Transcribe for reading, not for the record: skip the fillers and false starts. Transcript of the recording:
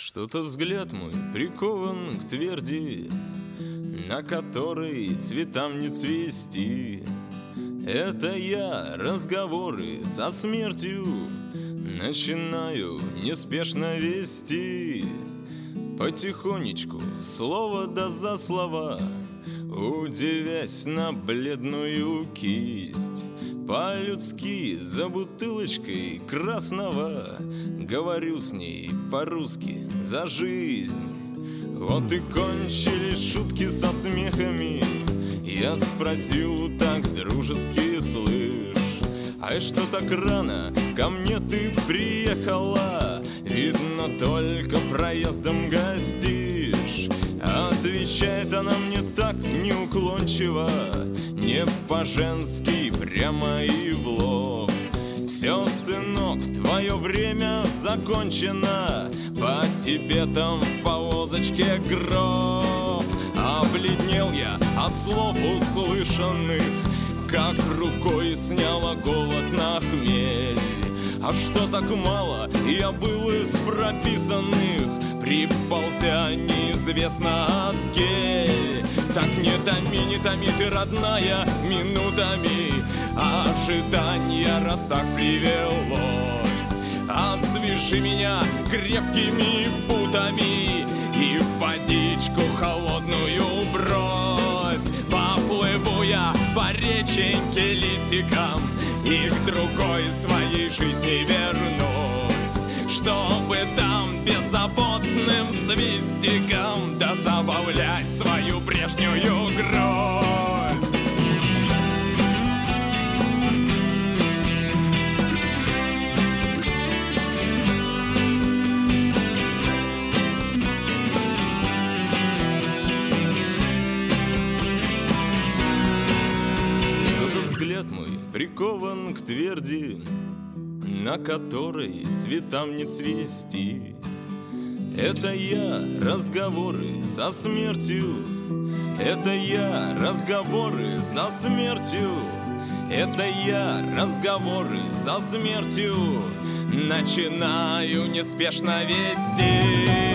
Что-то взгляд мой прикован к тверди, на которой цветам не цвести. Это я разговоры со смертью начинаю неспешно вести. Потихонечку, слово да за слова, удивясь на бледную кисть. По-людски за бутылочкой красного говорю с ней по-русски за жизнь. Вот и кончились шутки со смехами. Я спросил так дружески: слышь, а что так рано ко мне ты приехала? Видно, только проездом гостишь. Отвечает она мне так неуклончиво, не по-женски, прямо и в лоб: все, сынок, твое время закончено, по тебе там в повозочке гроб. Обледнел я от слов услышанных, как рукой сняла голод на хмель. А что так мало я был из прописанных, приползя неизвестно от кель. Так не томи ты, родная, минутами ожидания, раз так привелось. Освежи меня крепкими путами и в водичку холодную брось. Поплыву я по реченьке листикам и к другой своей жизни вернусь, чтобы там беззаботным свистиком да забавлять свою прежнюю гроздь. Что-то взгляд мой прикован к тверди, на которой цветам не цвести. Это я разговоры со смертью, это я разговоры со смертью, это я разговоры со смертью начинаю неспешно вести.